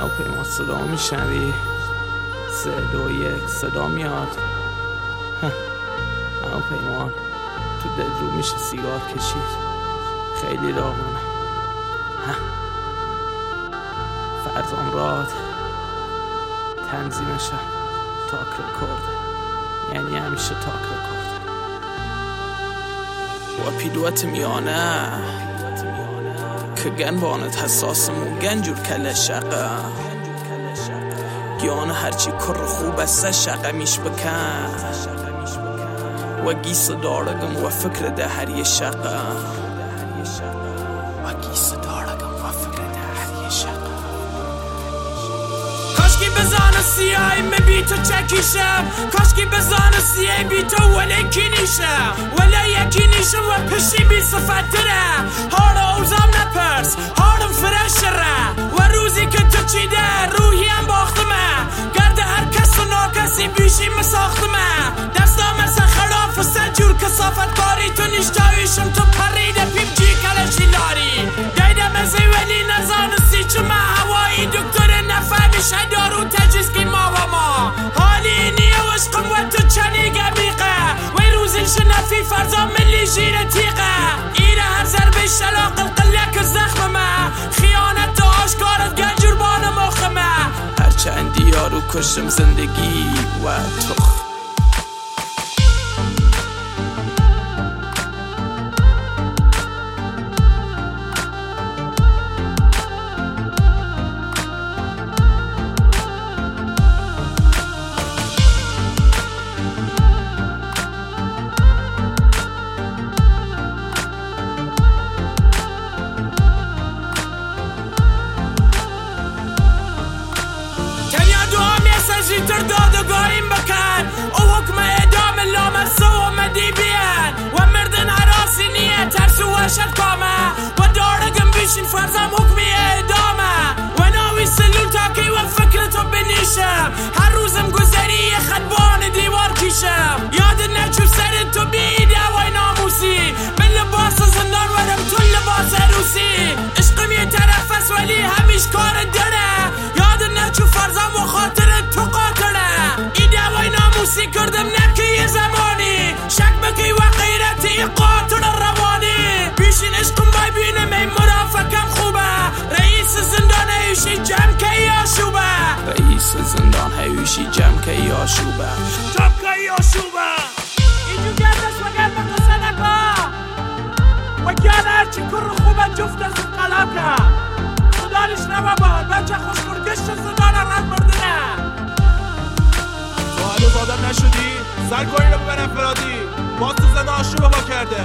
هواپیما صدا میشنوی؟ 3 2 1 صدا میاد. هواپیما تو دلرو میشه سیگار کشید، خیلی داغونه. فرزان راد تنظیمشم تاک رکورد، یعنی همیشه تاک رکورد. و پیدوت میانه که گنبانت حساسمون گنجور کل شقه گیانه هرچی کر خوب است شقه میش بکن و گیس دارگم و فکر ده هر یه شقه و گیس دارگم و فکر ده هر یه شقه. کاشکی بزانه سیای بی تو چکیشم، کاشکی بزانه سیای بی تو ولی کی نیشم، ولی یکی نیشم و پشی بی صفت دره. هارا اوزام نپرس، هارم فرش ره و روزی که تو چیده روحی هم باختمه. گرد هر کس و ناکسی بیشی مساختمه. دستا مثل خلاف و سجور کسافت کاری تو نیشتاویشم تو پریده پیم جی کلشی لاری. دیده مزی ولی نزانستی چه ما هوایی دکتر نفهمیش دارو تجیز که ما و ما حالی نیه و عشقم و تو چنی گمیقه وی روزی شنفی فرزا ملی جیر تیقه. ایره هر ضربه شلاق القلک زخمه خیانت و آشکارت گنجور بان مخمه. هرچندی یارو کشم زندگی و تخ. زیتر دادگاهیم بکن او حکم اعدام لامصه و مدی بیان و مردن عراسی نیه ترس و وحشت کامه و دارگم بیشین فرزم حکمی اعدامه و ناوی سلول تاکی و فکرتو بنیشم. هر روزم گذری خدبان دیوار کشم. یاد نچو سر تو بیده وای ناموسی به لباس زندان ورم تو لباس روسی. عشقم یه طرف است ولی همیش کار داره. یاد نچو فرزم و خاطرت تو قاتله. ایده وای ناموسی کردم نکی یه زمانی شک بکی و غیرتی قاتل روانی. بیشین عشقم بای بینم این مرافقم خوبه. رئیس زندان هیوشی جمع که یاشوبه. رئیس زندان هیوشی جمع که یاشوبه. جمع که یاشوبه. اینجو گردش و گرد قصه نکا و گرد هرچی کر خوبه جفت از قلب که خدالش نبابان بچه خوشگرگشت زندان رد مردنه. تو هنوز آدم نشدی؟ سر کنی رو ببر انفرادی باز تو زنده آشوبه با کرده.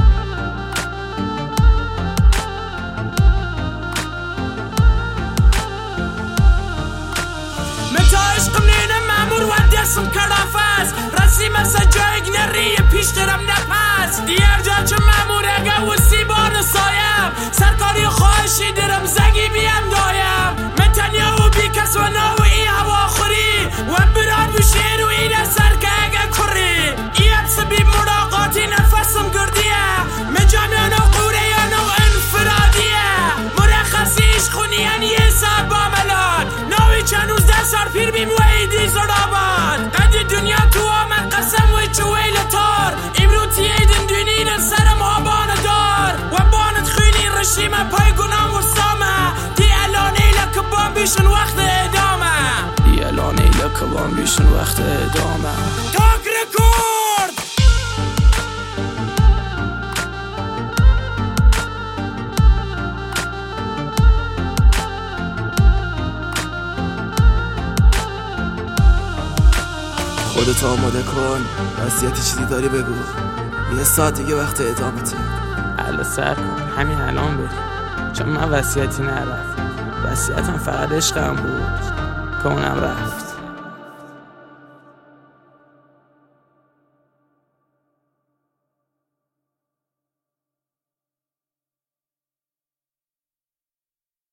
متا عشقم نینه مامور و دستم کلافست رسی مثل جایگ نریه پیش درم نپس. دیگر جا چه مامور اگه و سیبان سایم سرکاری خواهشی درم زگی بیم دایم. متنیا و بی کس و ناوی هوا خوری و برار بشیر و اینه سرکه اگه کری. ای حبس بی مراقاتی نفسم گردیه مجامیان و قوریان و انفرادیه. مرخصیش خونیان یه سال با ملان ناوی چنوز 10 سال پیر بیم و ایدی زرابان. قد دنیا تو آمد قسم و چویل تار امروتی ایدن دونین سرم آبان دار و بانت خونی رشیم پای گنام و سامه. دی الانی لکبان بیشن وقت ادامه. دی الانی لکبان بیشن وقت ادامه. تاک رکورد. خودت آماده کن، وصیتی چیزی داری بگو. 1 ساعت دیگه وقت ادامته. حالا سر کن همین الان بریم چون من وصیتی ندارم. وصیتم فقط عشقم بود که اونم رفت.